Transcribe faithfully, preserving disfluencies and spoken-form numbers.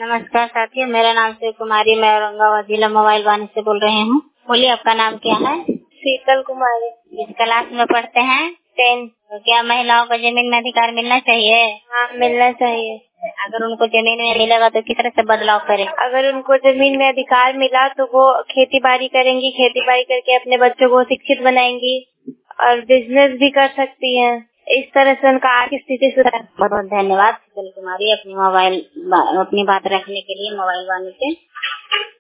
नमस्कार साथियों, मेरा नाम शिव कुमारी, मैं औरंगाबाद जिला मोबाइल वाणी से बोल रही हूँ। बोलिए, आपका नाम क्या है? शीतल कुमारी। किस क्लास में पढ़ते हैं? टेंथ। तो क्या महिलाओं को जमीन में अधिकार मिलना चाहिए? हाँ, मिलना चाहिए। अगर उनको जमीन में मिलेगा तो किस तरह से बदलाव करें? अगर उनको जमीन में अधिकार मिला तो वो खेती बाड़ी करेंगी, खेती बाड़ी करके अपने बच्चों को शिक्षित बनाएंगी और बिजनेस भी कर सकती हैं। इस तरह से उनका आर्थिक स्थिति सुधार। बहुत बहुत धन्यवाद शीतल कुमारी, अपनी मोबाइल अपनी बात रखने के लिए मोबाइल वाणी से।